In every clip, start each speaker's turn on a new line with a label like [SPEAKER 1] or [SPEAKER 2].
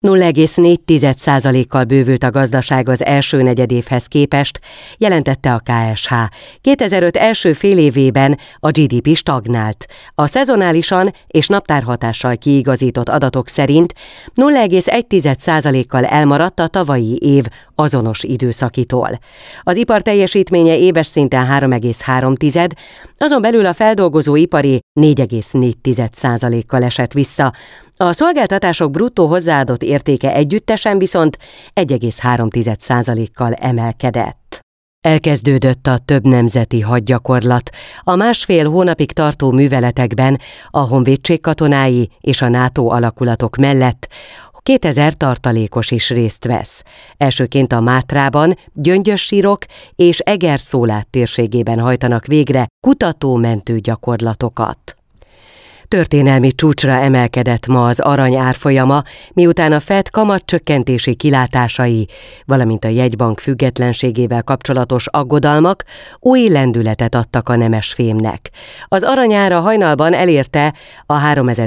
[SPEAKER 1] 0,4%-kal bővült a gazdaság az első negyedévhez képest, jelentette a KSH. 2005 első félévében a GDP stagnált. A szezonálisan és naptárhatással kiigazított adatok szerint 0,1%-kal elmaradt a tavalyi év azonos időszakitól. Az ipar teljesítménye éves szinten 3,3, azon belül a feldolgozóipari 4,4%-kal esett vissza, a szolgáltatások bruttó hozzáadott értéke együttesen viszont 1,3%-kal emelkedett. Elkezdődött a több nemzeti hadgyakorlat. A másfél hónapig tartó műveletekben a honvédség katonái és a NATO alakulatok mellett 2000 tartalékos is részt vesz. Elsőként a Mátrában, Gyöngyös-sírok és Eger-Szólát térségében hajtanak végre kutató-mentő gyakorlatokat. Történelmi csúcsra emelkedett ma az arany árfolyama, miután a FED kamatcsökkentési kilátásai, valamint a jegybank függetlenségével kapcsolatos aggodalmak új lendületet adtak a nemesfémnek. Az aranyára hajnalban elérte a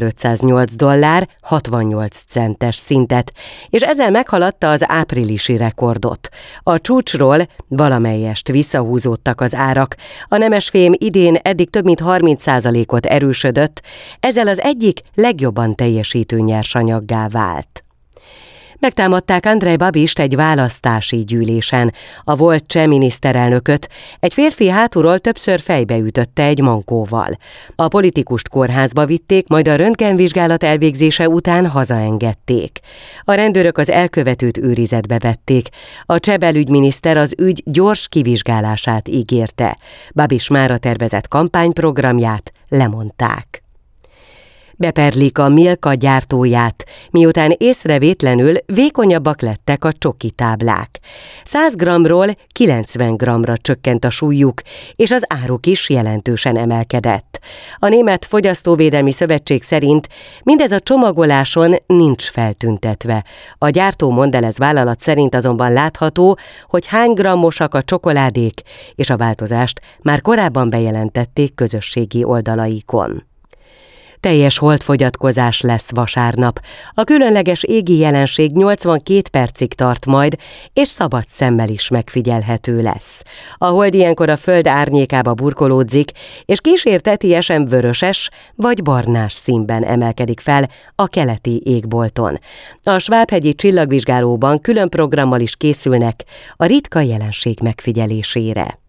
[SPEAKER 1] $3008,68 szintet, és ezzel meghaladta az áprilisi rekordot. A csúcsról valamelyest visszahúzódtak az árak. A nemesfém idén eddig több mint 30%-ot erősödött, ezzel az egyik legjobban teljesítő nyersanyaggá vált. Megtámadták Andrej Babist egy választási gyűlésen. A volt cseh miniszterelnököt egy férfi hátulról többször fejbeütötte egy mankóval. A politikust kórházba vitték, majd a röntgenvizsgálat elvégzése után hazaengedték. A rendőrök az elkövetőt őrizetbe vették. A cseh belügyminiszter az ügy gyors kivizsgálását ígérte. Babis mára tervezett kampányprogramját lemondták. Beperlik a Milka gyártóját, miután észrevétlenül vékonyabbak lettek a csoki táblák. 100 g-ról 90 g-ra csökkent a súlyuk, és az áruk is jelentősen emelkedett. A Német Fogyasztóvédelmi Szövetség szerint mindez a csomagoláson nincs feltüntetve. A gyártó Mondelez vállalat szerint azonban látható, hogy hány grammosak a csokoládék, és a változást már korábban bejelentették közösségi oldalaikon. Teljes holdfogyatkozás lesz vasárnap. A különleges égi jelenség 82 percig tart majd, és szabad szemmel is megfigyelhető lesz. A hold ilyenkor a föld árnyékába burkolódzik, és kísértetiesen vöröses vagy barnás színben emelkedik fel a keleti égbolton. A Svábhegyi Csillagvizsgálóban külön programmal is készülnek a ritka jelenség megfigyelésére.